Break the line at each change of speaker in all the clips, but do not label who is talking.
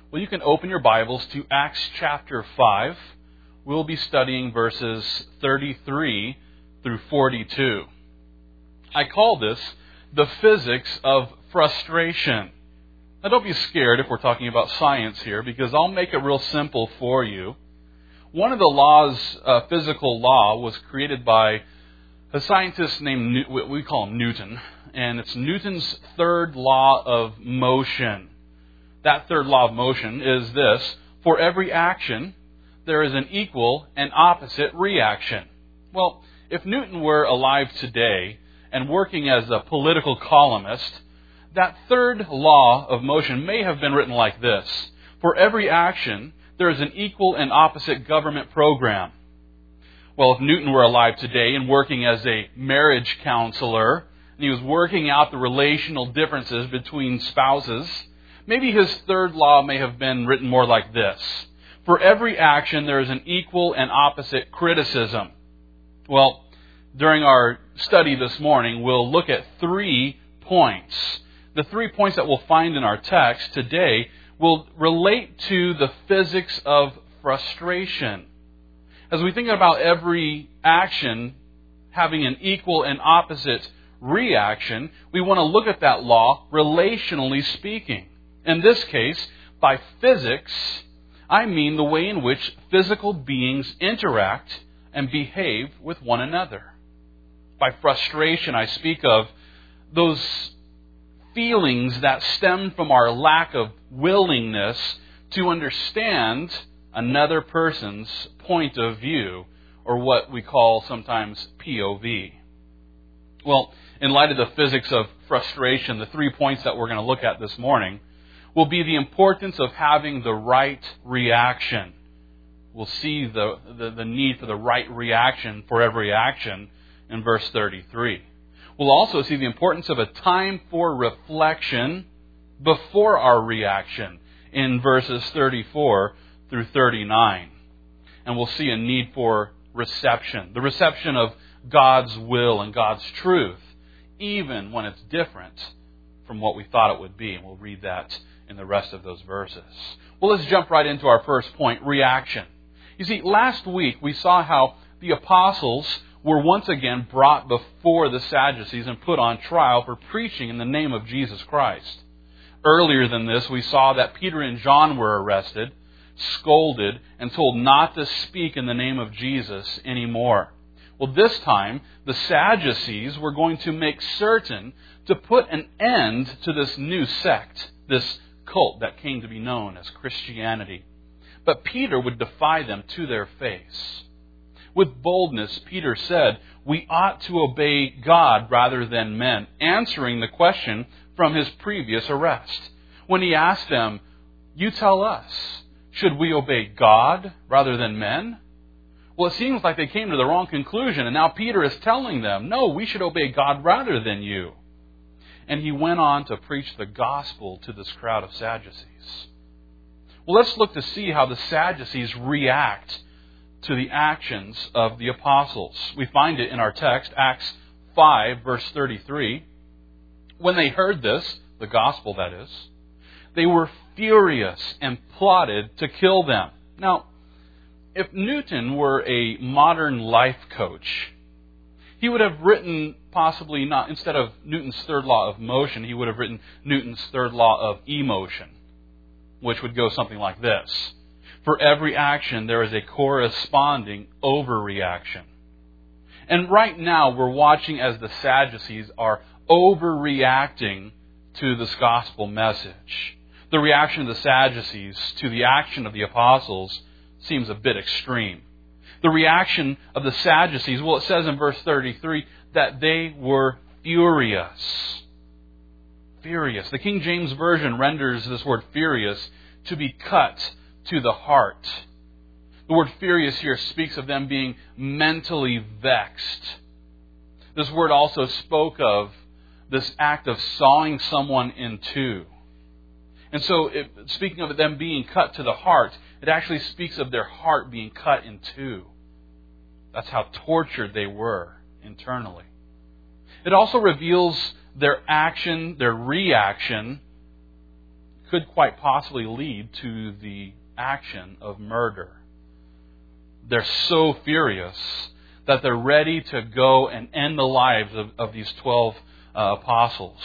Well, you can open your Bibles to Acts chapter 5. We'll be studying verses 33 through 42. I call this the physics of frustration. Now, don't be scared if we're talking about science here, because I'll make it real simple for you. One of the laws, physical law, was created by a scientist named, we call him Newton, and it's Newton's third law of motion. That third law of motion is this: for every action, there is an equal and opposite reaction. Well, if Newton were alive today and working as a political columnist, that third law of motion may have been written like this: for every action, there is an equal and opposite government program. Well, if Newton were alive today and working as a marriage counselor, and he was working out the relational differences between spouses, maybe his third law may have been written more like this: for every action, there is an equal and opposite criticism. Well, during our study this morning, we'll look at 3 points. The 3 points that we'll find in our text today will relate to the physics of frustration. As we think about every action having an equal and opposite reaction, we want to look at that law relationally speaking. In this case, by physics, I mean the way in which physical beings interact and behave with one another. By frustration, I speak of those feelings that stem from our lack of willingness to understand another person's point of view, or what we call sometimes POV. Well, in light of the physics of frustration, the 3 points that we're going to look at this morning will be the importance of having the right reaction. We'll see the need for the right reaction for every action in verse 33. We'll also see the importance of a time for reflection before our reaction in verses 34 through 39. And we'll see a need for reception, the reception of God's will and God's truth, even when it's different from what we thought it would be. And we'll read that in the rest of those verses. Well, let's jump right into our first point: reaction. You see, last week we saw how the apostles were once again brought before the Sadducees and put on trial for preaching in the name of Jesus Christ. Earlier than this, we saw that Peter and John were arrested, scolded, and told not to speak in the name of Jesus anymore. Well, this time, the Sadducees were going to make certain to put an end to this new sect, this cult that came to be known as Christianity. But Peter would defy them to their face. With boldness, Peter said, we ought to obey God rather than men, answering the question from his previous arrest. When he asked them, you tell us, should we obey God rather than men? Well, it seems like they came to the wrong conclusion, and now Peter is telling them, no, we should obey God rather than you. And he went on to preach the gospel to this crowd of Sadducees. Well, let's look to see how the Sadducees react to the actions of the apostles. We find it in our text, Acts 5, verse 33. When they heard this, the gospel that is, they were furious and plotted to kill them. Now, if Newton were a modern life coach, he would have written possibly not, instead of Newton's third law of motion, he would have written Newton's third law of emotion, which would go something like this: for every action, there is a corresponding overreaction. And right now, we're watching as the Sadducees are overreacting to this gospel message. The reaction of the Sadducees to the action of the apostles seems a bit extreme. The reaction of the Sadducees, well, it says in verse 33 that they were furious. Furious. The King James Version renders this word furious to be cut to the heart. The word furious here speaks of them being mentally vexed. This word also spoke of this act of sawing someone in two. And so, speaking of them being cut to the heart, it actually speaks of their heart being cut in two. That's how tortured they were internally. It also reveals their action, their reaction, could quite possibly lead to the action of murder. They're so furious that they're ready to go and end the lives of these 12 apostles.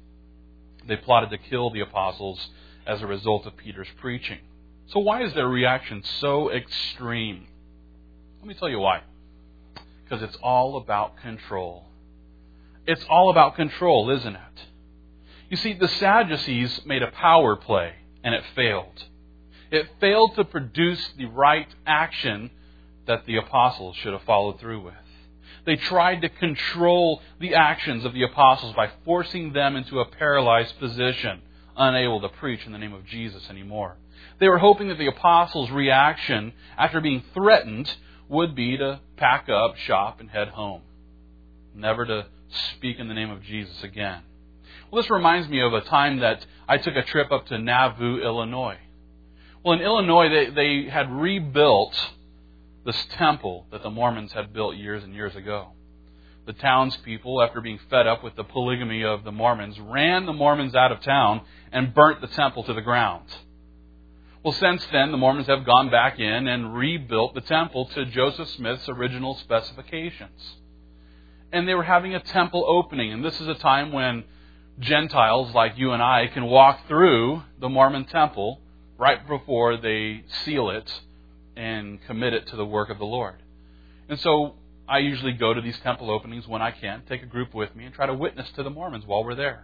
They plotted to kill the apostles as a result of Peter's preaching. So why is their reaction so extreme? Let me tell you why. Because it's all about control. It's all about control, isn't it? You see, the Sadducees made a power play, and it failed. It failed to produce the right action that the apostles should have followed through with. They tried to control the actions of the apostles by forcing them into a paralyzed position, unable to preach in the name of Jesus anymore. They were hoping that the apostles' reaction after being threatened would be to pack up shop and head home, never to speak in the name of Jesus again. Well, this reminds me of a time that I took a trip up to Nauvoo, Illinois. Well, in Illinois, they had rebuilt this temple that the Mormons had built years and years ago. The townspeople, after being fed up with the polygamy of the Mormons, ran the Mormons out of town and burnt the temple to the ground. Well, since then, the Mormons have gone back in and rebuilt the temple to Joseph Smith's original specifications. And they were having a temple opening, and this is a time when Gentiles like you and I can walk through the Mormon temple right before they seal it and commit it to the work of the Lord. And so I usually go to these temple openings when I can, take a group with me, and try to witness to the Mormons while we're there.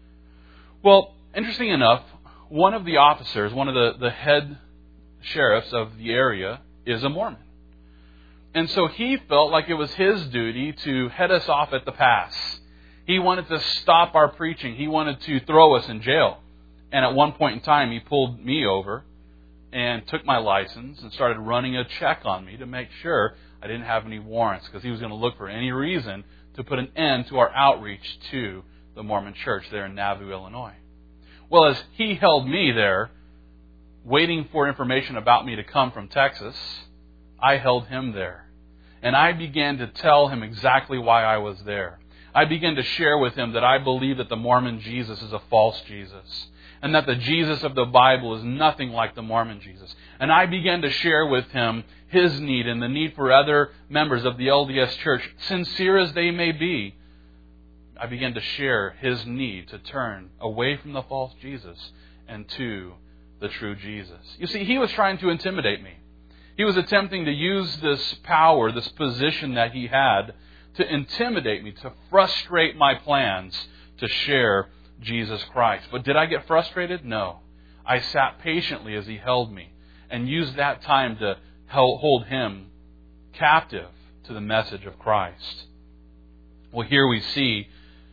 Well, interesting enough, one of the officers, one of the head sheriffs of the area, is a Mormon. And so he felt like it was his duty to head us off at the pass. He wanted to stop our preaching. He wanted to throw us in jail. And at one point in time, he pulled me over and took my license and started running a check on me to make sure I didn't have any warrants, because he was going to look for any reason to put an end to our outreach to the Mormon church there in Nauvoo, Illinois. Well, as he held me there, waiting for information about me to come from Texas, I held him there. And I began to tell him exactly why I was there. I began to share with him that I believe that the Mormon Jesus is a false Jesus, and that the Jesus of the Bible is nothing like the Mormon Jesus. And I began to share with him his need and the need for other members of the LDS Church, sincere as they may be. I began to share his need to turn away from the false Jesus and to the true Jesus. You see, he was trying to intimidate me. He was attempting to use this power, this position that he had, to intimidate me, to frustrate my plans to share Jesus Christ. But did I get frustrated? No. I sat patiently as he held me and used that time to hold him captive to the message of Christ. Well, here we see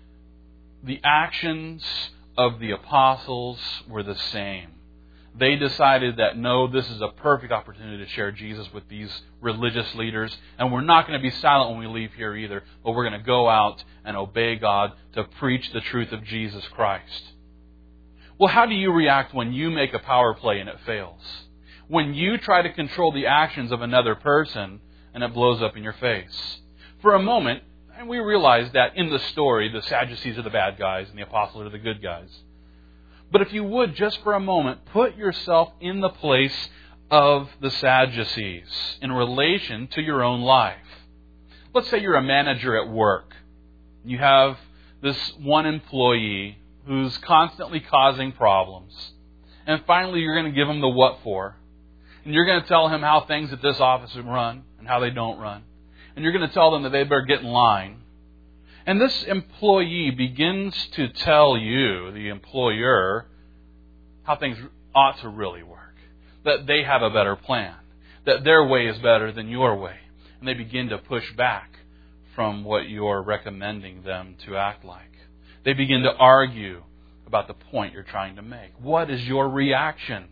the actions of the apostles were the same. They decided that, no, this is a perfect opportunity to share Jesus with these religious leaders, and we're not going to be silent when we leave here either, but we're going to go out and obey God to preach the truth of Jesus Christ. Well, how do you react when you make a power play and it fails? When you try to control the actions of another person and it blows up in your face? For a moment, and we realize that in the story, the Sadducees are the bad guys and the apostles are the good guys. But if you would, just for a moment, put yourself in the place of the Sadducees in relation to your own life. Let's say you're a manager at work. You have this one employee who's constantly causing problems. And finally, you're going to give him the what for. And you're going to tell him how things at this office run and how they don't run. And you're going to tell them that they better get in line. And this employee begins to tell you, the employer, how things ought to really work. That they have a better plan. That their way is better than your way. And they begin to push back from what you're recommending them to act like. They begin to argue about the point you're trying to make. What is your reaction?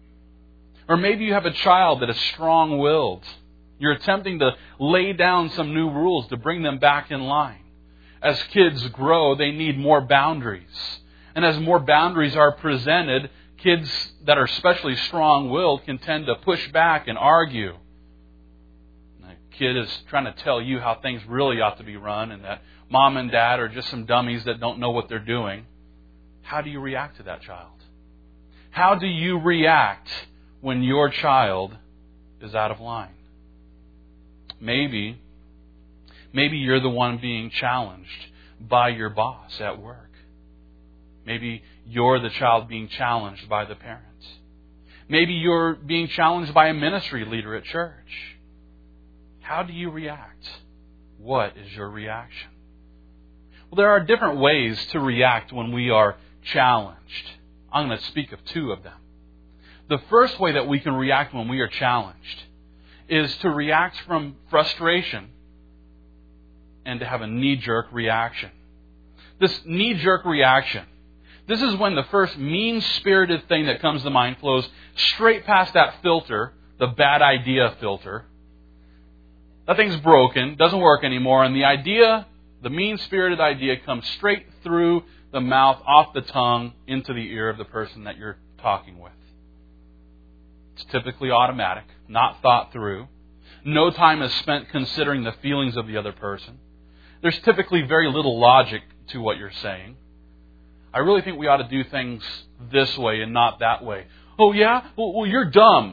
Or maybe you have a child that is strong-willed. You're attempting to lay down some new rules to bring them back in line. As kids grow, they need more boundaries. And as more boundaries are presented, kids that are especially strong-willed can tend to push back and argue. And the kid is trying to tell you how things really ought to be run and that mom and dad are just some dummies that don't know what they're doing. How do you react to that child? How do you react when your child is out of line? Maybe you're the one being challenged by your boss at work. Maybe you're the child being challenged by the parents. Maybe you're being challenged by a ministry leader at church. How do you react? What is your reaction? Well, there are different ways to react when we are challenged. I'm going to speak of two of them. The first way that we can react when we are challenged is to react from frustration and to have a knee-jerk reaction. This knee-jerk reaction, this is when the first mean-spirited thing that comes to mind flows straight past that filter, the bad idea filter. That thing's broken, doesn't work anymore, and the mean-spirited idea comes straight through the mouth, off the tongue, into the ear of the person that you're talking with. It's typically automatic, not thought through. No time is spent considering the feelings of the other person. There's typically very little logic to what you're saying. I really think we ought to do things this way and not that way. Oh yeah? Well you're dumb.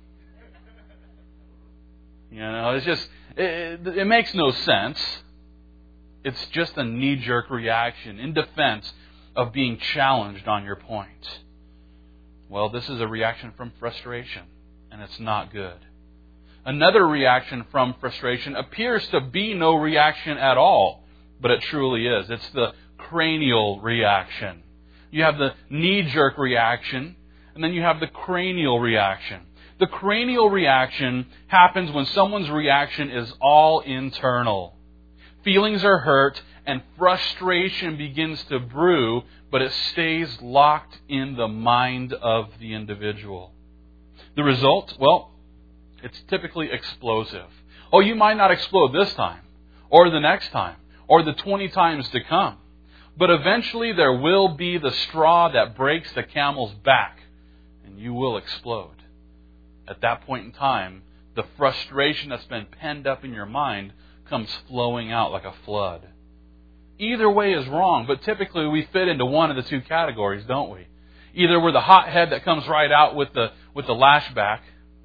It's just, it makes no sense. It's just a knee-jerk reaction in defense of being challenged on your point. Well, this is a reaction from frustration, and it's not good. Another reaction from frustration appears to be no reaction at all, but it truly is. It's the cranial reaction. You have the knee-jerk reaction, and then you have the cranial reaction. The cranial reaction happens when someone's reaction is all internal. Feelings are hurt, and frustration begins to brew, but it stays locked in the mind of the individual. The result? Well, it's typically explosive. Oh, you might not explode this time, or the next time, or the 20 times to come. But eventually there will be the straw that breaks the camel's back, and you will explode. At that point in time, the frustration that's been penned up in your mind comes flowing out like a flood. Either way is wrong, but typically we fit into one of the two categories, don't we? Either we're the hot head that comes right out with the lashback,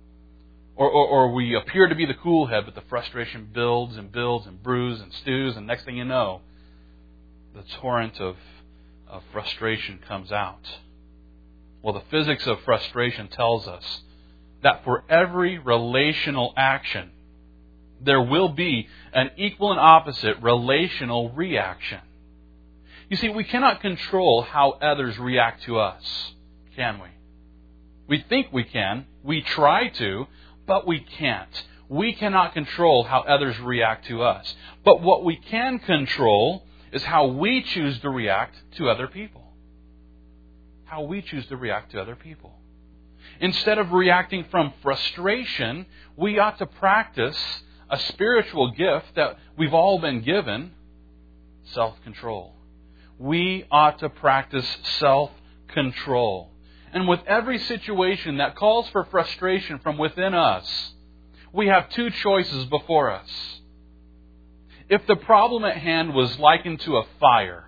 or we appear to be the cool head, but the frustration builds and builds and brews and stews, and next thing you know, the torrent of frustration comes out. Well, the physics of frustration tells us that for every relational action, there will be an equal and opposite relational reaction. You see, we cannot control how others react to us, can we? We think we can. We try to, but we can't. We cannot control how others react to us. But what we can control is how we choose to react to other people. How we choose to react to other people. Instead of reacting from frustration, we ought to practice a spiritual gift that we've all been given, self-control. We ought to practice self-control. And with every situation that calls for frustration from within us, we have two choices before us. If the problem at hand was likened to a fire,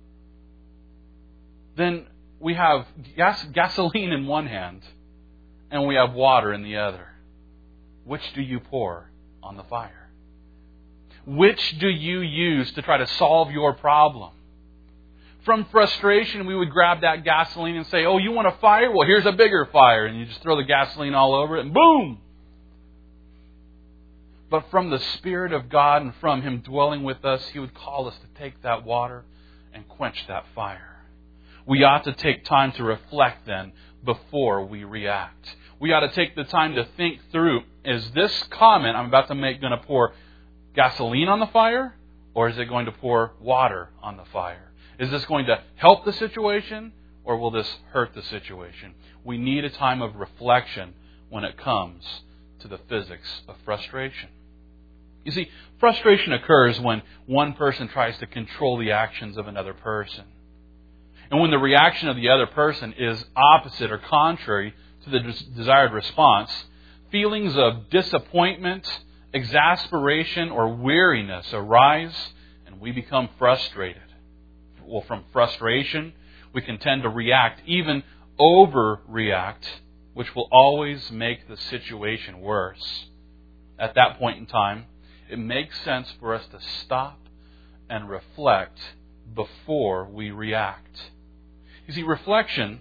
then we have gasoline in one hand and we have water in the other. Which do you pour on the fire? Which do you use to try to solve your problem? From frustration, we would grab that gasoline and say, oh, you want a fire? Well, here's a bigger fire. And you just throw the gasoline all over it and boom! But from the Spirit of God and from Him dwelling with us, He would call us to take that water and quench that fire. We ought to take time to reflect then before we react. We ought to take the time to think through, is this comment I'm about to make going to pour gasoline on the fire, or is it going to pour water on the fire? Is this going to help the situation, or will this hurt the situation? We need a time of reflection when it comes to the physics of frustration. You see, frustration occurs when one person tries to control the actions of another person. And when the reaction of the other person is opposite or contrary to the desired response, feelings of disappointment, exasperation, or weariness arise, and we become frustrated. Well, from frustration, we can tend to react even overreact, which will always make the situation worse. At that point in time, it makes sense for us to stop and reflect before we react. You see, reflection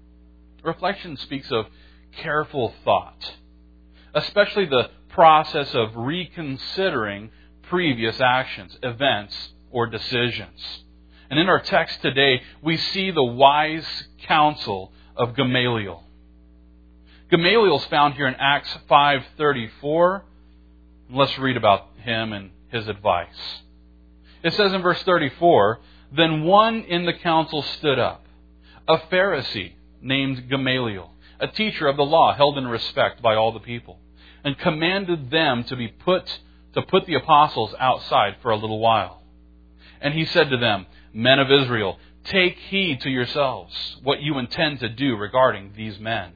speaks of careful thought, especially the process of reconsidering previous actions, events, or decisions. And in our text today, we see the wise counsel of Gamaliel. Gamaliel is found here in Acts 5:34. Let's read about him and his advice. It says in verse 34, "Then one in the council stood up, a Pharisee named Gamaliel, a teacher of the law held in respect by all the people, and commanded them to put the apostles outside for a little while. And he said to them, 'Men of Israel, take heed to yourselves what you intend to do regarding these men.'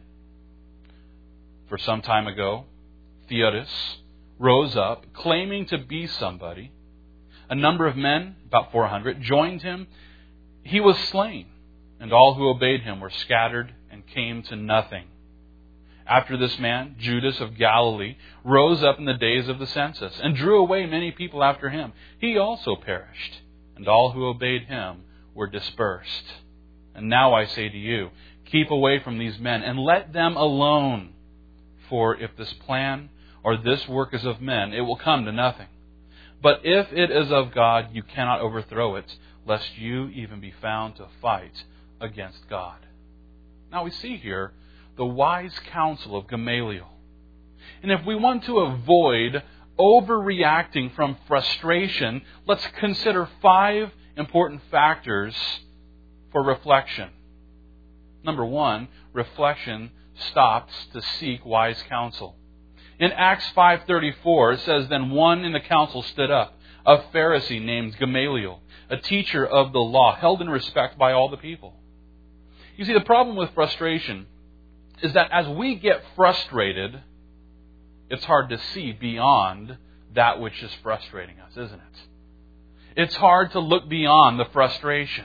For some time ago, Theudas rose up, claiming to be somebody. A number of men, about 400, joined him. He was slain, and all who obeyed him were scattered and came to nothing. After this man, Judas of Galilee, rose up in the days of the census and drew away many people after him. He also perished, and all who obeyed him were dispersed. And now I say to you, keep away from these men and let them alone. For if this plan or this work is of men, it will come to nothing. But if it is of God, you cannot overthrow it, lest you even be found to fight against God." Now we see here the wise counsel of Gamaliel. And if we want to avoid overreacting from frustration, let's consider 5 important factors for reflection. Number 1, reflection stops to seek wise counsel. In Acts 5:34, it says, "Then one in the council stood up, a Pharisee named Gamaliel, a teacher of the law, held in respect by all the people." You see, the problem with frustration is that as we get frustrated, it's hard to see beyond that which is frustrating us, isn't it? It's hard to look beyond the frustration.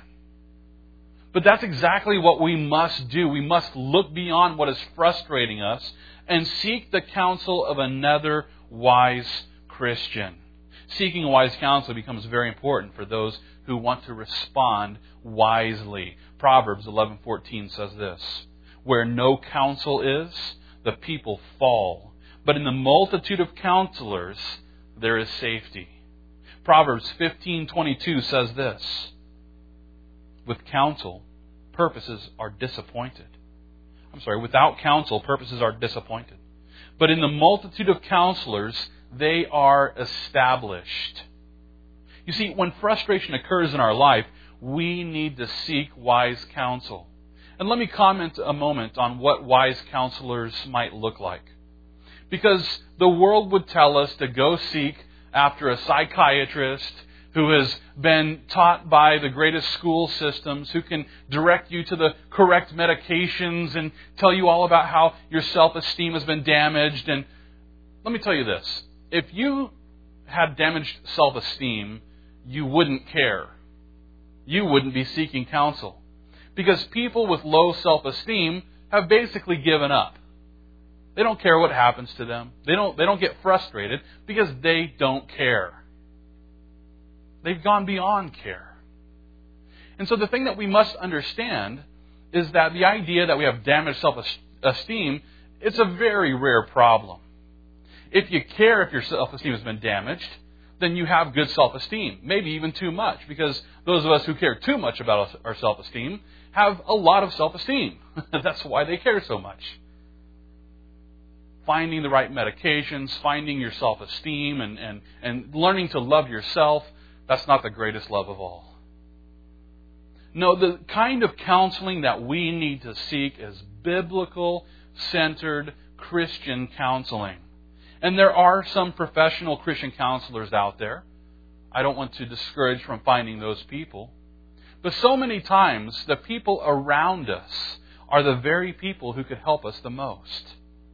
But that's exactly what we must do. We must look beyond what is frustrating us and seek the counsel of another wise Christian. Seeking wise counsel becomes very important for those who want to respond wisely. Proverbs 11:14 says this, "Where no counsel is, the people fall. But in the multitude of counselors, there is safety." Proverbs 15:22 says this, "With counsel, purposes are disappointed." Without counsel, purposes are disappointed. But in the multitude of counselors, they are established. You see, when frustration occurs in our life, we need to seek wise counsel. And let me comment a moment on what wise counselors might look like. Because the world would tell us to go seek after a psychiatrist who has been taught by the greatest school systems, who can direct you to the correct medications and tell you all about how your self-esteem has been damaged. And let me tell you this, if you had damaged self-esteem, you wouldn't care. You wouldn't be seeking counsel. Because people with low self-esteem have basically given up. They don't care what happens to them. They don't get frustrated because they don't care. They've gone beyond care. And so the thing that we must understand is that the idea that we have damaged self-esteem, it's a very rare problem. If you care if your self-esteem has been damaged, then you have good self-esteem, maybe even too much, because those of us who care too much about our self-esteem have a lot of self-esteem. That's why they care so much. Finding the right medications, finding your self-esteem, and learning to love yourself, that's not the greatest love of all. No, the kind of counseling that we need to seek is biblical-centered Christian counseling. And there are some professional Christian counselors out there. I don't want to discourage from finding those people. But so many times, the people around us are the very people who could help us the most.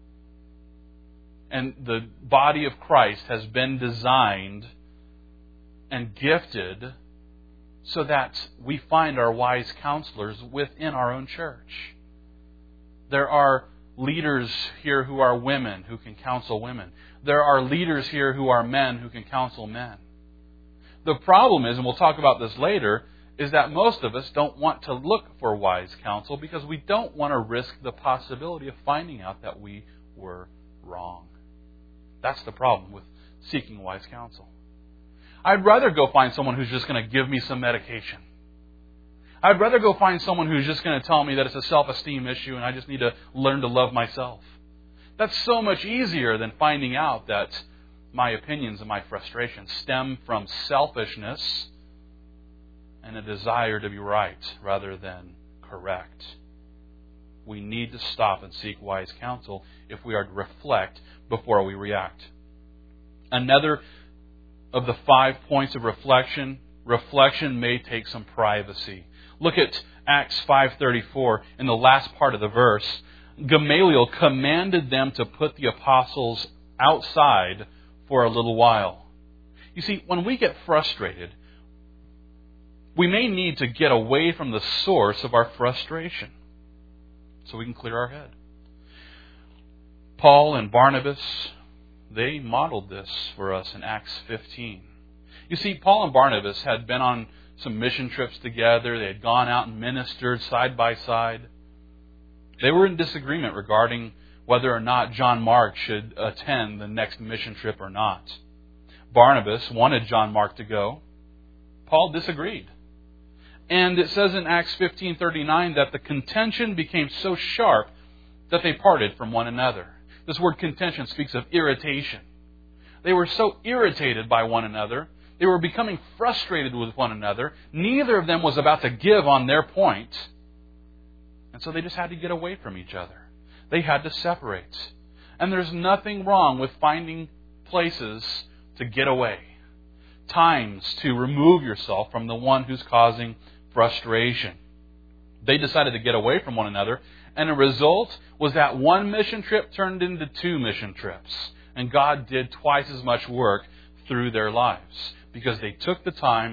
And the body of Christ has been designed and gifted so that we find our wise counselors within our own church. There are leaders here who are women who can counsel women. There are leaders here who are men who can counsel men. The problem is, and we'll talk about this later, is that most of us don't want to look for wise counsel because we don't want to risk the possibility of finding out that we were wrong. That's the problem with seeking wise counsel. I'd rather go find someone who's just going to give me some medication. I'd rather go find someone who's just going to tell me that it's a self-esteem issue and I just need to learn to love myself. That's so much easier than finding out that my opinions and my frustrations stem from selfishness and a desire to be right rather than correct. We need to stop and seek wise counsel if we are to reflect before we react. Another of the 5 points of reflection may take some privacy. Look at Acts 5:34 in the last part of the verse. Gamaliel commanded them to put the apostles outside for a little while. You see, when we get frustrated, we may need to get away from the source of our frustration so we can clear our head. Paul and Barnabas, they modeled this for us in Acts 15. You see, Paul and Barnabas had been on some mission trips together. They had gone out and ministered side by side. They were in disagreement regarding whether or not John Mark should attend the next mission trip or not. Barnabas wanted John Mark to go. Paul disagreed. And it says in Acts 15:39 that the contention became so sharp that they parted from one another. This word contention speaks of irritation. They were so irritated by one another. They were becoming frustrated with one another. Neither of them was about to give on their point. And so they just had to get away from each other. They had to separate. And there's nothing wrong with finding places to get away. Times to remove yourself from the one who's causing frustration. They decided to get away from one another. And the result was that one mission trip turned into 2 mission trips. And God did twice as much work through their lives because they took the time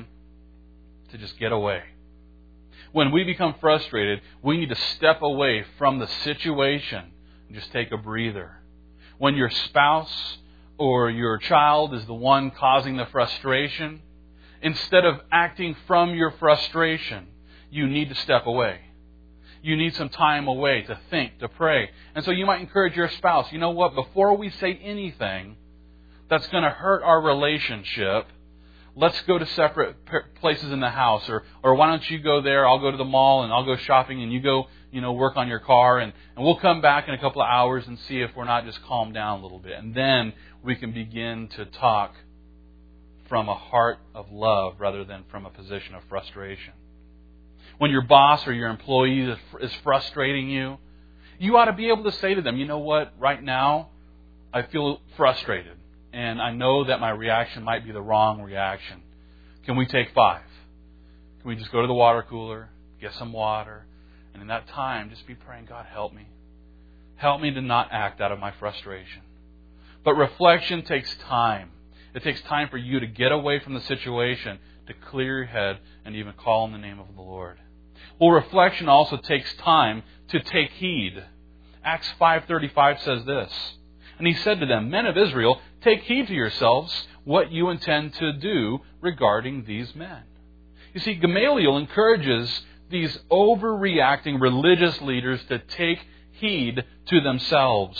to just get away. When we become frustrated, we need to step away from the situation and just take a breather. When your spouse or your child is the one causing the frustration, instead of acting from your frustration, you need to step away. You need some time away to think, to pray. And so you might encourage your spouse, you know what, before we say anything that's going to hurt our relationship, let's go to separate places in the house. Or why don't you go there, I'll go to the mall and I'll go shopping and you go, work on your car and we'll come back in a couple of hours and see if we're not just calmed down a little bit. And then we can begin to talk from a heart of love rather than from a position of frustration. When your boss or your employee is frustrating you, you ought to be able to say to them, you know what, right now I feel frustrated. And I know that my reaction might be the wrong reaction. Can we take 5? Can we just go to the water cooler, get some water, and in that time just be praying, God, help me. Help me to not act out of my frustration. But reflection takes time. It takes time for you to get away from the situation, to clear your head, and even call on the name of the Lord. Well, reflection also takes time to take heed. Acts 5:35 says this, and he said to them, Men of Israel, take heed to yourselves what you intend to do regarding these men. You see, Gamaliel encourages these overreacting religious leaders to take heed to themselves.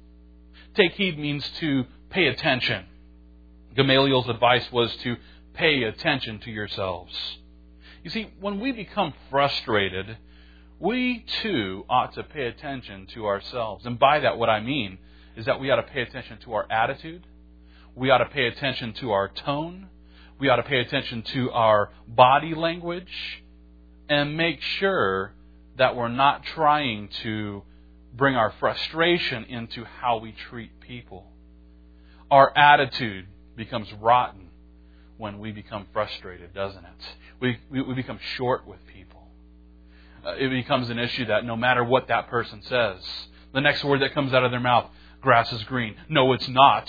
Take heed means to pay attention. Gamaliel's advice was to pay attention to yourselves. You see, when we become frustrated, we too ought to pay attention to ourselves. And by that, what I mean is that we ought to pay attention to our attitude. We ought to pay attention to our tone. We ought to pay attention to our body language and make sure that we're not trying to bring our frustration into how we treat people. Our attitude becomes rotten when we become frustrated, doesn't it? We become short with people. It becomes an issue that no matter what that person says, the next word that comes out of their mouth, grass is green. No, it's not.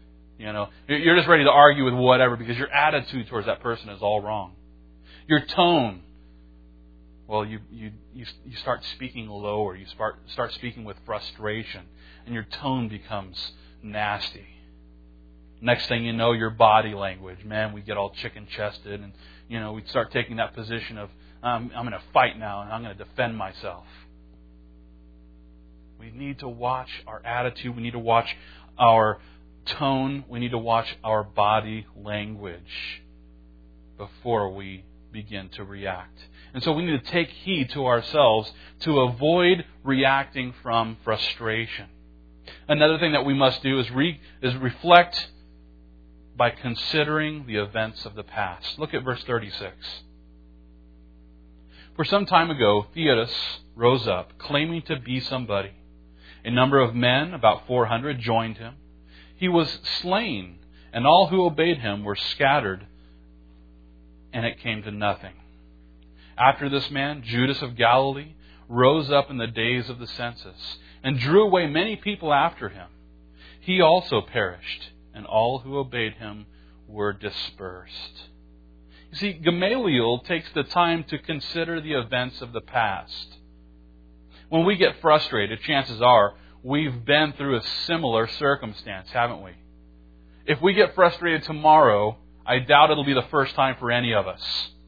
You're just ready to argue with whatever because your attitude towards that person is all wrong. Your tone well, you start speaking lower. You start speaking with frustration, and your tone becomes nasty. Next thing you know, your body language, man, we get all chicken-chested, and we start taking that position of I'm going to fight now, and I'm going to defend myself. We need to watch our attitude. We need to watch our tone. We need to watch our body language before we begin to react. And so we need to take heed to ourselves to avoid reacting from frustration. Another thing that we must do is reflect by considering the events of the past. Look at verse 36. For some time ago, Theudas rose up, claiming to be somebody. A number of men, about 400, joined him. He was slain, and all who obeyed him were scattered, and it came to nothing. After this man, Judas of Galilee, rose up in the days of the census, and drew away many people after him. He also perished, and all who obeyed him were dispersed. You see, Gamaliel takes the time to consider the events of the past. When we get frustrated, chances are we've been through a similar circumstance, haven't we? If we get frustrated tomorrow, I doubt it'll be the first time for any of us.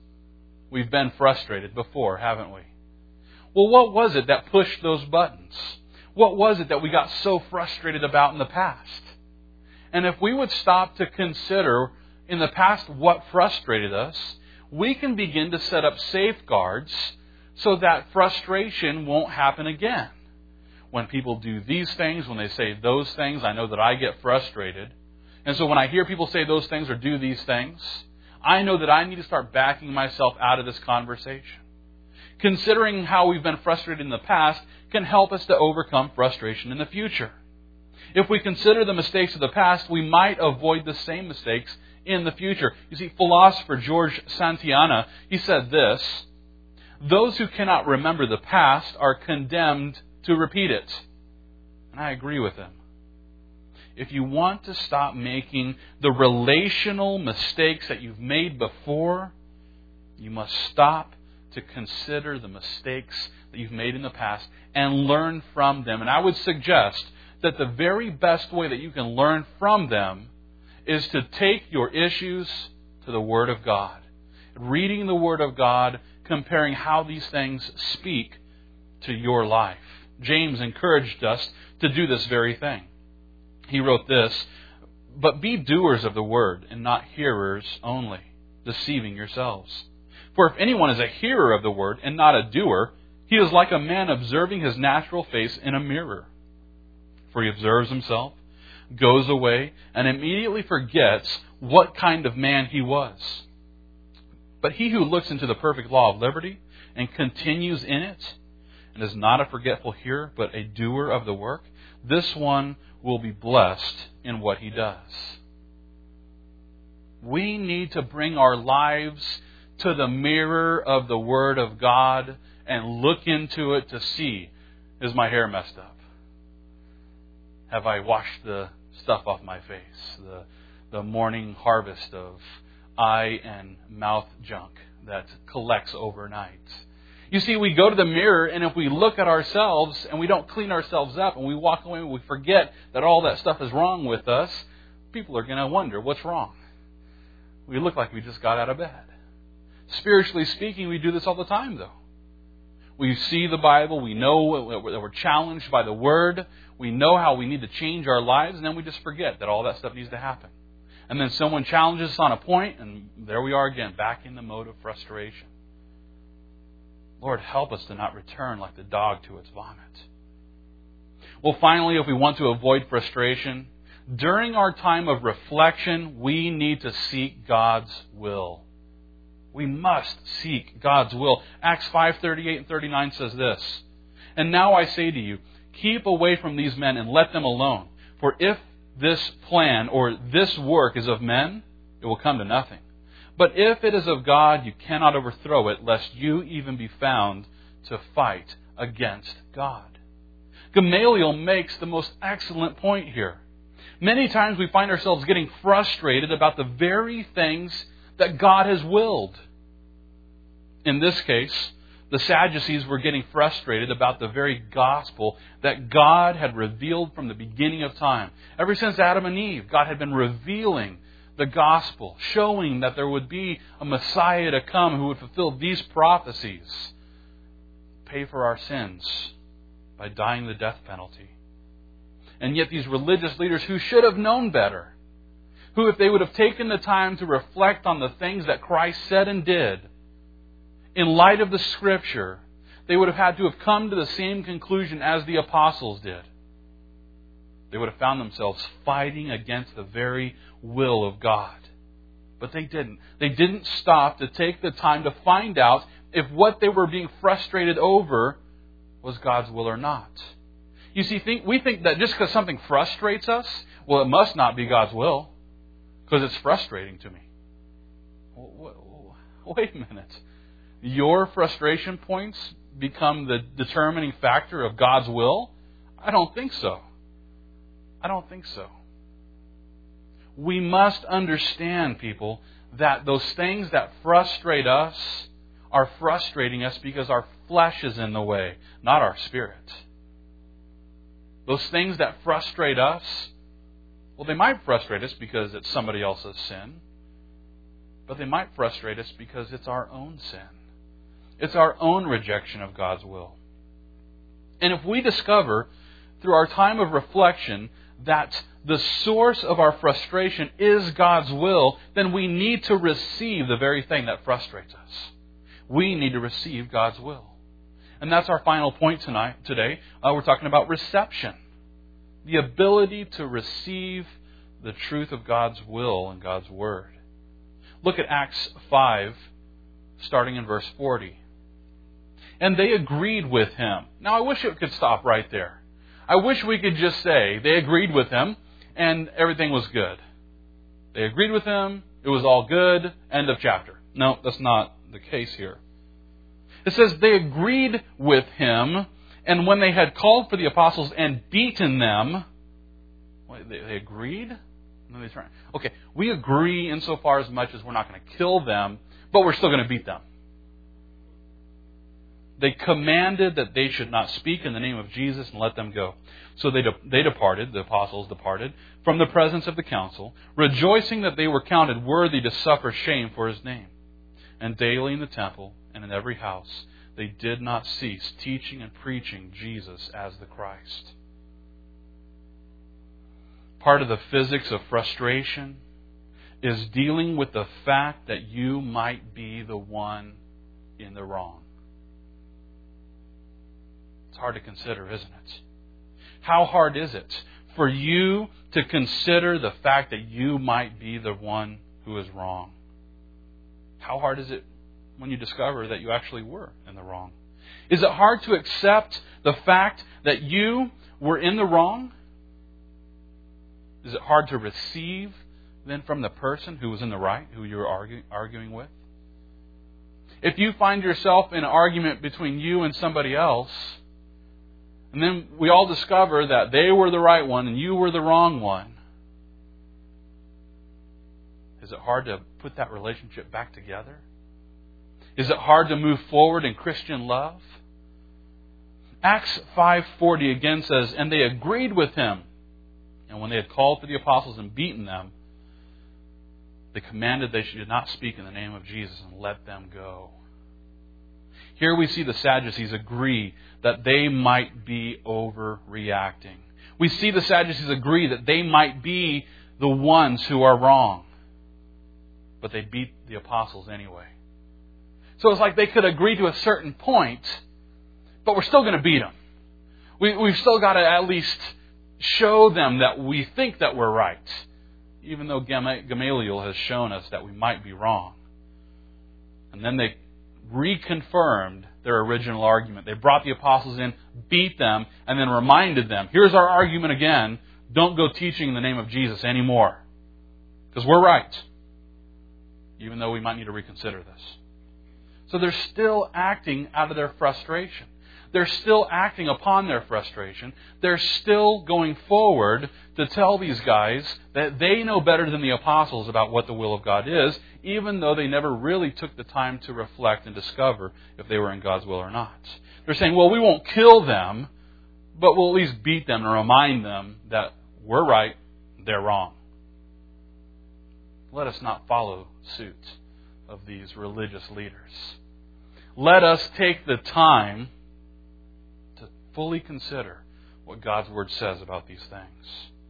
We've been frustrated before, haven't we? Well, what was it that pushed those buttons? What was it that we got so frustrated about in the past? And if we would stop to consider in the past what frustrated us, we can begin to set up safeguards so that frustration won't happen again. When people do these things, when they say those things, I know that I get frustrated. And so when I hear people say those things or do these things, I know that I need to start backing myself out of this conversation. Considering how we've been frustrated in the past can help us to overcome frustration in the future. If we consider the mistakes of the past, we might avoid the same mistakes in the future. You see, philosopher George Santayana, he said this: those who cannot remember the past are condemned to repeat it. And I agree with him. If you want to stop making the relational mistakes that you've made before, you must stop to consider the mistakes that you've made in the past and learn from them. And I would suggest that the very best way that you can learn from them is to take your issues to the Word of God. Reading the Word of God, comparing how these things speak to your life. James encouraged us to do this very thing. He wrote this: but be doers of the word and not hearers only, deceiving yourselves. For if anyone is a hearer of the word and not a doer, he is like a man observing his natural face in a mirror. For he observes himself, goes away, and immediately forgets what kind of man he was. But he who looks into the perfect law of liberty and continues in it, and is not a forgetful hearer, but a doer of the work, this one will be blessed in what he does. We need to bring our lives to the mirror of the Word of God and look into it to see, is my hair messed up? Have I washed the stuff off my face? The morning harvest of eye and mouth junk that collects overnight. You see, we go to the mirror, and if we look at ourselves and we don't clean ourselves up and we walk away and we forget that all that stuff is wrong with us, people are going to wonder, what's wrong? We look like we just got out of bed. Spiritually speaking, we do this all the time, though. We see the Bible, we know that we're challenged by the Word, we know how we need to change our lives, and then we just forget that all that stuff needs to happen. And then someone challenges us on a point, and there we are again, back in the mode of frustration. Lord, help us to not return like the dog to its vomit. Well, finally, if we want to avoid frustration, during our time of reflection, we need to seek God's will. We must seek God's will. Acts 5:38 and 39 says this: and now I say to you, keep away from these men and let them alone. For if this plan or this work is of men, it will come to nothing. But if it is of God, you cannot overthrow it, lest you even be found to fight against God. Gamaliel makes the most excellent point here. Many times we find ourselves getting frustrated about the very things that God has willed. In this case, The Sadducees were getting frustrated about the very gospel that God had revealed from the beginning of time. Ever since Adam and Eve, God had been revealing the gospel, showing that there would be a Messiah to come who would fulfill these prophecies, pay for our sins by dying the death penalty. And yet these religious leaders who should have known better, who if they would have taken the time to reflect on the things that Christ said and did, in light of the Scripture, they would have had to have come to the same conclusion as the apostles did. They would have found themselves fighting against the very will of God. But they didn't. They didn't stop to take the time to find out if what they were being frustrated over was God's will or not. You see, we think that just because something frustrates us, well, it must not be God's will, because it's frustrating to me. Wait a minute. Your frustration points become the determining factor of God's will? I don't think so. I don't think so. We must understand, people, that those things that frustrate us are frustrating us because our flesh is in the way, not our spirit. Those things that frustrate us, well, they might frustrate us because it's somebody else's sin, but they might frustrate us because it's our own sin. It's our own rejection of God's will. And if we discover through our time of reflection that the source of our frustration is God's will, then we need to receive the very thing that frustrates us. We need to receive God's will. And that's our final point today. We're talking about reception. The ability to receive the truth of God's will and God's Word. Look at Acts 5, starting in verse 40. And they agreed with him. Now, I wish it could stop right there. I wish we could just say they agreed with him and everything was good. They agreed with him, it was all good, end of chapter. No, that's not the case here. It says they agreed with him, and when they had called for the apostles and beaten them, they agreed? Okay, we agree insofar as much as we're not going to kill them, but we're still going to beat them. They commanded that they should not speak in the name of Jesus and let them go. So they departed, the apostles departed, from the presence of the council, rejoicing that they were counted worthy to suffer shame for his name. And daily in the temple and in every house, they did not cease teaching and preaching Jesus as the Christ. Part of the physics of frustration is dealing with the fact that you might be the one in the wrong. It's hard to consider, isn't it? How hard is it for you to consider the fact that you might be the one who is wrong? How hard is it when you discover that you actually were in the wrong? Is it hard to accept the fact that you were in the wrong? Is it hard to receive then from the person who was in the right, who you were arguing with? If you find yourself in an argument between you and somebody else, and then we all discover that they were the right one and you were the wrong one, is it hard to put that relationship back together? Is it hard to move forward in Christian love? Acts 5:40 again says, and they agreed with him. And when they had called for the apostles and beaten them, they commanded they should not speak in the name of Jesus and let them go. Here we see the Sadducees agree that they might be overreacting. We see the Sadducees agree that they might be the ones who are wrong. But they beat the apostles anyway. So it's like they could agree to a certain point, but we're still going to beat them. We've still got to at least show them that we think that we're right, even though Gamaliel has shown us that we might be wrong. And then they reconfirmed their original argument. They brought the apostles in, beat them, and then reminded them, here's our argument again, don't go teaching in the name of Jesus anymore. Because we're right. Even though we might need to reconsider this. So they're still acting out of their frustration. They're still acting upon their frustration. They're still going forward to tell these guys that they know better than the apostles about what the will of God is, even though they never really took the time to reflect and discover if they were in God's will or not. They're saying, well, we won't kill them, but we'll at least beat them and remind them that we're right, they're wrong. Let us not follow suit of these religious leaders. Let us take the time to fully consider what God's Word says about these things.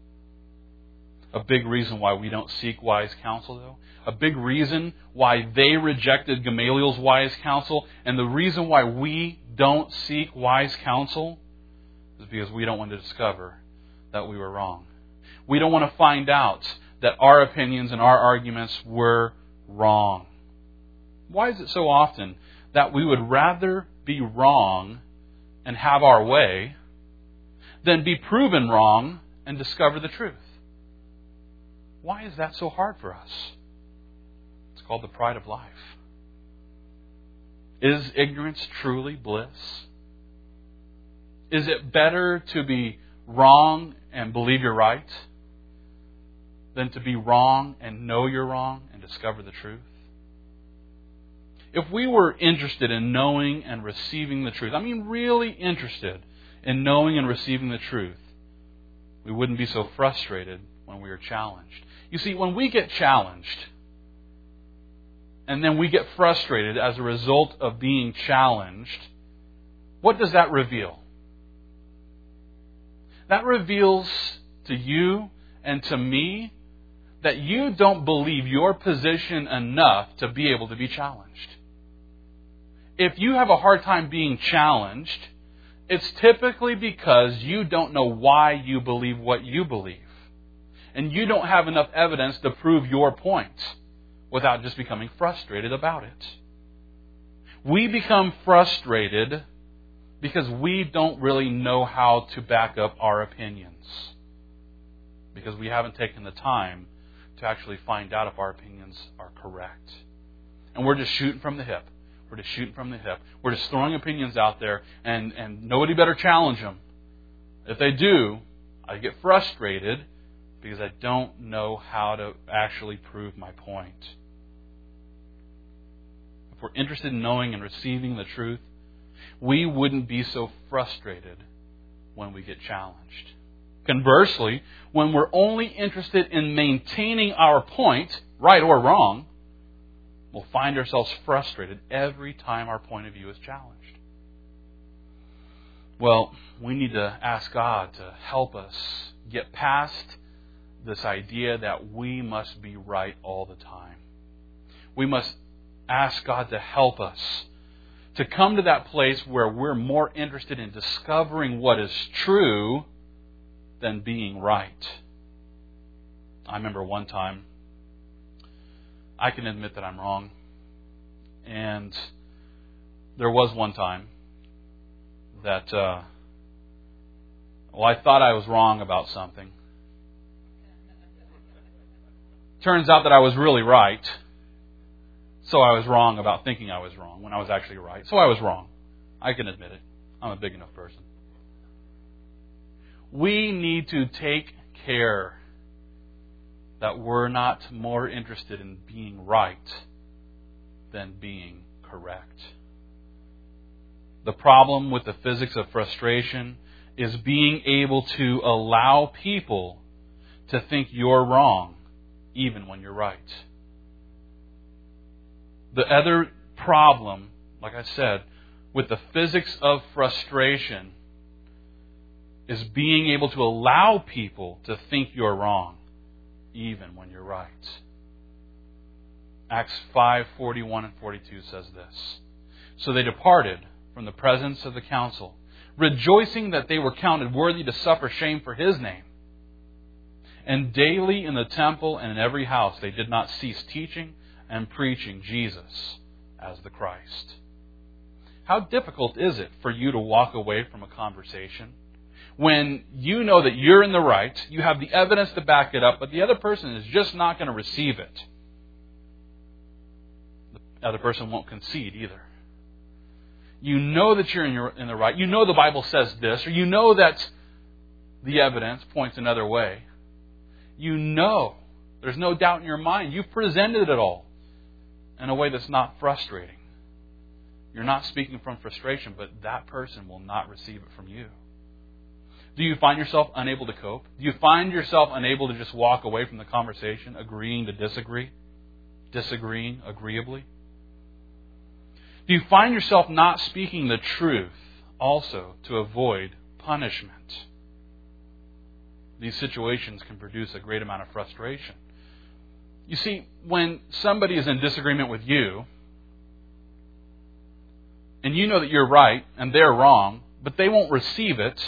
A big reason why we don't seek wise counsel, though, a big reason why they rejected Gamaliel's wise counsel, and the reason why we don't seek wise counsel is because we don't want to discover that we were wrong. We don't want to find out that our opinions and our arguments were wrong. Why is it so often that we would rather be wrong and have our way than be proven wrong and discover the truth? Why is that so hard for us? It's called the pride of life. Is ignorance truly bliss? Is it better to be wrong and believe you're right than to be wrong and know you're wrong and discover the truth? If we were interested in knowing and receiving the truth, really interested in knowing and receiving the truth, we wouldn't be so frustrated when we are challenged. You see, when we get challenged, and then we get frustrated as a result of being challenged, what does that reveal? That reveals to you and to me that you don't believe your position enough to be able to be challenged. If you have a hard time being challenged, it's typically because you don't know why you believe what you believe. And you don't have enough evidence to prove your point without just becoming frustrated about it. We become frustrated because we don't really know how to back up our opinions. Because we haven't taken the time to actually find out if our opinions are correct. And we're just shooting from the hip. We're just shooting from the hip. We're just throwing opinions out there, and nobody better challenge them. If they do, I get frustrated because I don't know how to actually prove my point. If we're interested in knowing and receiving the truth, we wouldn't be so frustrated when we get challenged. Conversely, when we're only interested in maintaining our point, right or wrong, we'll find ourselves frustrated every time our point of view is challenged. Well, we need to ask God to help us get past this idea that we must be right all the time. We must ask God to help us to come to that place where we're more interested in discovering what is true than being right. I remember one time, I can admit that I'm wrong. And there was one time that, I thought I was wrong about something. Turns out that I was really right. So I was wrong about thinking I was wrong when I was actually right. So I was wrong. I can admit it. I'm a big enough person. We need to take care that we're not more interested in being right than being correct. The problem with the physics of frustration is being able to allow people to think you're wrong even when you're right. The other problem, like I said, with the physics of frustration is being able to allow people to think you're wrong even when you're right. Acts 5:41 and 42 says this. So they departed from the presence of the council, rejoicing that they were counted worthy to suffer shame for His name. And daily in the temple and in every house they did not cease teaching and preaching Jesus as the Christ. How difficult is it for you to walk away from a conversation when you know that you're in the right, you have the evidence to back it up, but the other person is just not going to receive it? The other person won't concede either. You know that you're in the right. You know the Bible says this, or you know that the evidence points another way. You know, there's no doubt in your mind. You've presented it all in a way that's not frustrating. You're not speaking from frustration, but that person will not receive it from you. Do you find yourself unable to cope? Do you find yourself unable to just walk away from the conversation, agreeing to disagree? Disagreeing agreeably? Do you find yourself not speaking the truth also to avoid punishment? These situations can produce a great amount of frustration. You see, when somebody is in disagreement with you, and you know that you're right and they're wrong, but they won't receive it,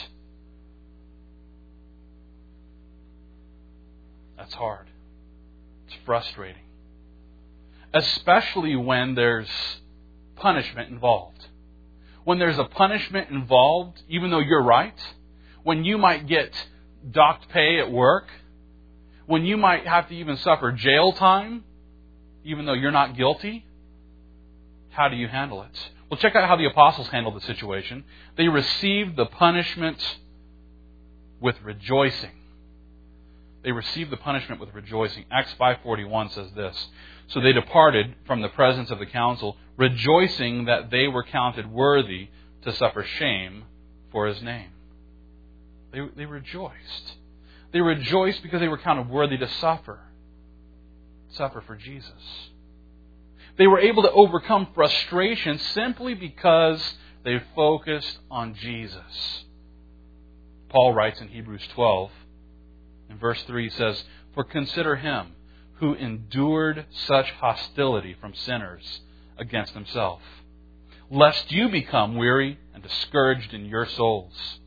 that's hard. It's frustrating. Especially when there's punishment involved. When there's a punishment involved, even though you're right, when you might get docked pay at work, when you might have to even suffer jail time, even though you're not guilty, how do you handle it? Well, check out how the apostles handled the situation. They received the punishment with rejoicing. They received the punishment with rejoicing. Acts 5:41 says this. So they departed from the presence of the council, rejoicing that they were counted worthy to suffer shame for His name. They rejoiced. They rejoiced because they were counted worthy to suffer for Jesus. They were able to overcome frustration simply because they focused on Jesus. Paul writes in Hebrews 12, in verse 3, he says, "For consider Him who endured such hostility from sinners against Himself, lest you become weary and discouraged in your souls."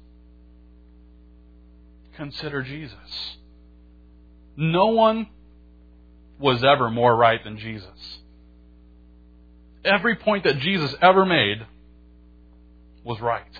Consider Jesus. No one was ever more right than Jesus. Every point that Jesus ever made was right.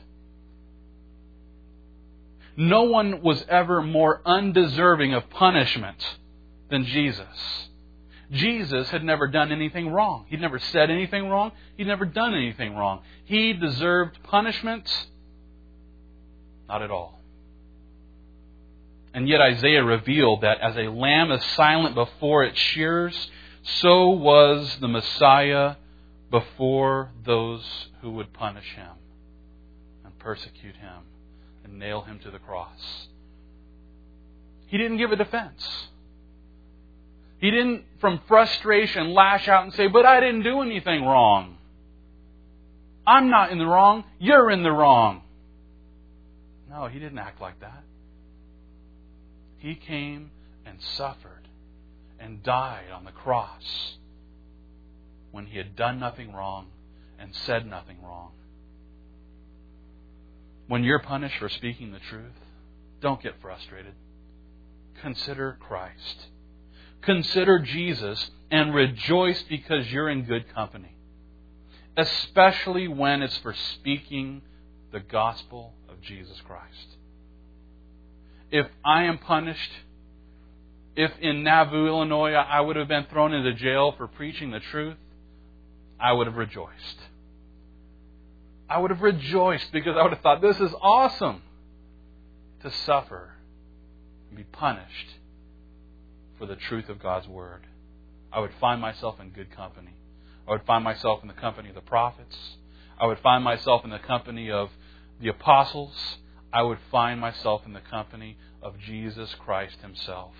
No one was ever more undeserving of punishment than Jesus. Jesus had never done anything wrong. He'd never said anything wrong. He'd never done anything wrong. He deserved punishment? Not at all. And yet Isaiah revealed that as a lamb is silent before its shearers, so was the Messiah before those who would punish Him and persecute Him and nail Him to the cross. He didn't give a defense. He didn't, from frustration, lash out and say, "But I didn't do anything wrong. I'm not in the wrong. You're in the wrong." No, He didn't act like that. He came and suffered and died on the cross when He had done nothing wrong and said nothing wrong. When you're punished for speaking the truth, don't get frustrated. Consider Christ. Consider Jesus and rejoice because you're in good company, especially when it's for speaking the gospel of Jesus Christ. If I am punished, if in Nauvoo, Illinois, I would have been thrown into jail for preaching the truth, I would have rejoiced. I would have rejoiced because I would have thought, this is awesome to suffer and be punished for the truth of God's Word. I would find myself in good company. I would find myself in the company of the prophets. I would find myself in the company of the apostles. I would find myself in the company of Jesus Christ Himself.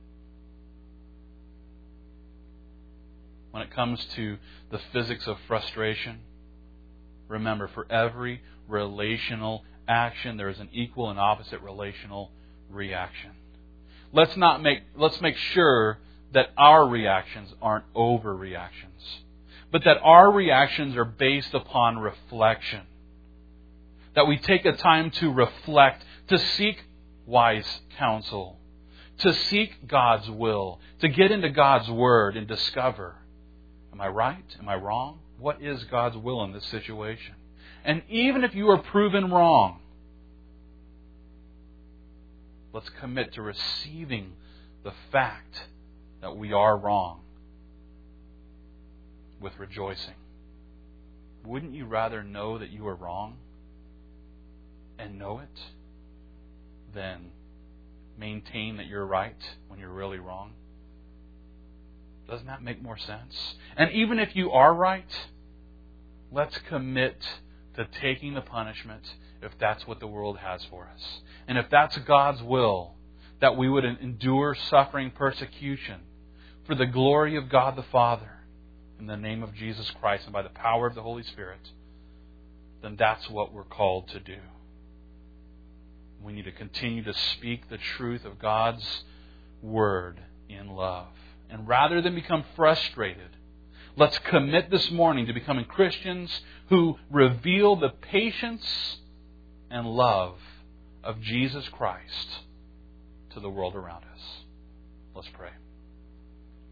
When it comes to the physics of frustration, remember, for every relational action, there is an equal and opposite relational reaction. Let's make sure that our reactions aren't overreactions, but that our reactions are based upon reflection. That we take a time to reflect, to seek wise counsel, to seek God's will, to get into God's Word and discover, am I right? Am I wrong? What is God's will in this situation? And even if you are proven wrong, let's commit to receiving the fact that we are wrong with rejoicing. wouldn't you rather know that you are wrong and know it than maintain that you're right when you're really wrong? Doesn't that make more sense? And even if you are right, let's commit to taking the punishment if that's what the world has for us. And if that's God's will, that we would endure suffering, persecution for the glory of God the Father in the name of Jesus Christ and by the power of the Holy Spirit, then that's what we're called to do. We need to continue to speak the truth of God's Word in love. And rather than become frustrated, let's commit this morning to becoming Christians who reveal the patience and love of Jesus Christ to the world around us. Let's pray.